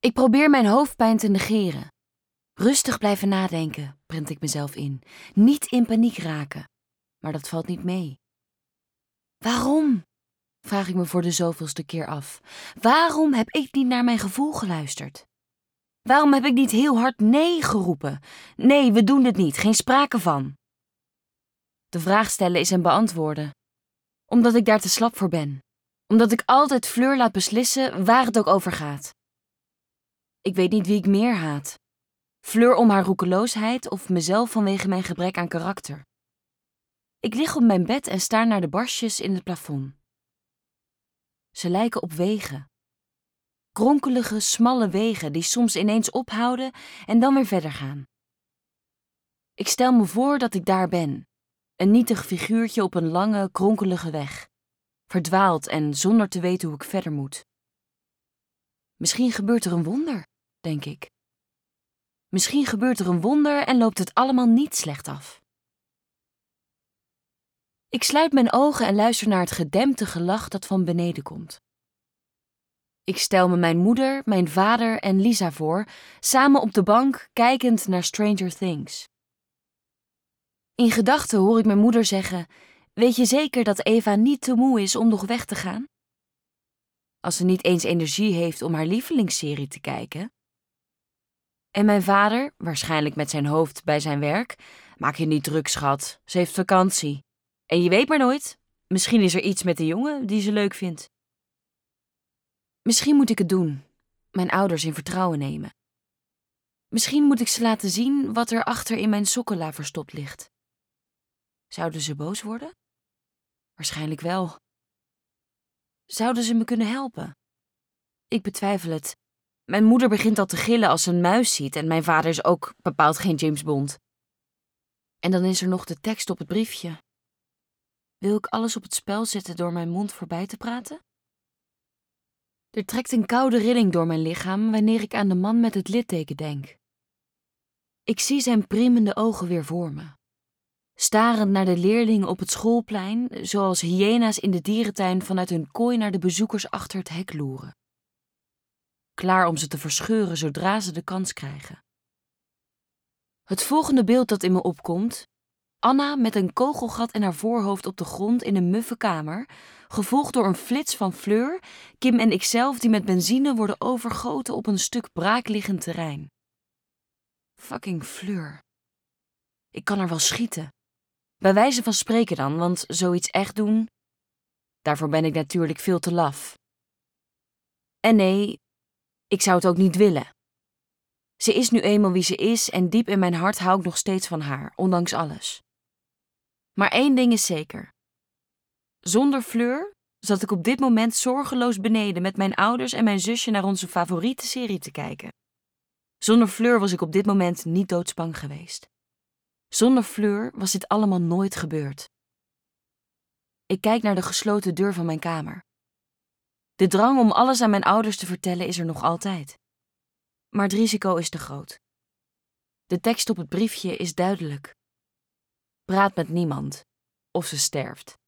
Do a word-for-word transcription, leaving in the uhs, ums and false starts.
Ik probeer mijn hoofdpijn te negeren. Rustig blijven nadenken, prent ik mezelf in. Niet in paniek raken. Maar dat valt niet mee. Waarom? Vraag ik me voor de zoveelste keer af. Waarom heb ik niet naar mijn gevoel geluisterd? Waarom heb ik niet heel hard nee geroepen? Nee, we doen dit niet, geen sprake van. De vraag stellen is en beantwoorden. Omdat ik daar te slap voor ben. Omdat ik altijd Fleur laat beslissen waar het ook over gaat. Ik weet niet wie ik meer haat. Fleur om haar roekeloosheid of mezelf vanwege mijn gebrek aan karakter. Ik lig op mijn bed en staar naar de barstjes in het plafond. Ze lijken op wegen. Kronkelige, smalle wegen die soms ineens ophouden en dan weer verder gaan. Ik stel me voor dat ik daar ben. Een nietig figuurtje op een lange, kronkelige weg. Verdwaald en zonder te weten hoe ik verder moet. Misschien gebeurt er een wonder, denk ik. Misschien gebeurt er een wonder en loopt het allemaal niet slecht af. Ik sluit mijn ogen en luister naar het gedempte gelach dat van beneden komt. Ik stel me mijn moeder, mijn vader en Lisa voor, samen op de bank kijkend naar Stranger Things. In gedachten hoor ik mijn moeder zeggen: weet je zeker dat Eva niet te moe is om nog weg te gaan? Als ze niet eens energie heeft om haar lievelingsserie te kijken. En mijn vader, waarschijnlijk met zijn hoofd bij zijn werk: maak je niet druk, schat, ze heeft vakantie. En je weet maar nooit, misschien is er iets met de jongen die ze leuk vindt. Misschien moet ik het doen, mijn ouders in vertrouwen nemen. Misschien moet ik ze laten zien wat er achter in mijn sokkenla verstopt ligt. Zouden ze boos worden? Waarschijnlijk wel. Zouden ze me kunnen helpen? Ik betwijfel het. Mijn moeder begint al te gillen als ze een muis ziet en mijn vader is ook bepaald geen James Bond. En dan is er nog de tekst op het briefje. Wil ik alles op het spel zetten door mijn mond voorbij te praten? Er trekt een koude rilling door mijn lichaam wanneer ik aan de man met het litteken denk. Ik zie zijn priemende ogen weer voor me. Starend naar de leerlingen op het schoolplein, zoals hyena's in de dierentuin vanuit hun kooi naar de bezoekers achter het hek loeren. Klaar om ze te verscheuren zodra ze de kans krijgen. Het volgende beeld dat in me opkomt: Anna met een kogelgat in haar voorhoofd op de grond in een muffe kamer, gevolgd door een flits van Fleur, Kim en ikzelf die met benzine worden overgoten op een stuk braakliggend terrein. Fucking Fleur. Ik kan haar wel schieten. Bij wijze van spreken dan, want zoiets echt doen, daarvoor ben ik natuurlijk veel te laf. En nee, ik zou het ook niet willen. Ze is nu eenmaal wie ze is en diep in mijn hart hou ik nog steeds van haar, ondanks alles. Maar één ding is zeker. Zonder Fleur zat ik op dit moment zorgeloos beneden met mijn ouders en mijn zusje naar onze favoriete serie te kijken. Zonder Fleur was ik op dit moment niet doodsbang geweest. Zonder Fleur was dit allemaal nooit gebeurd. Ik kijk naar de gesloten deur van mijn kamer. De drang om alles aan mijn ouders te vertellen is er nog altijd. Maar het risico is te groot. De tekst op het briefje is duidelijk. Praat met niemand, of ze sterft.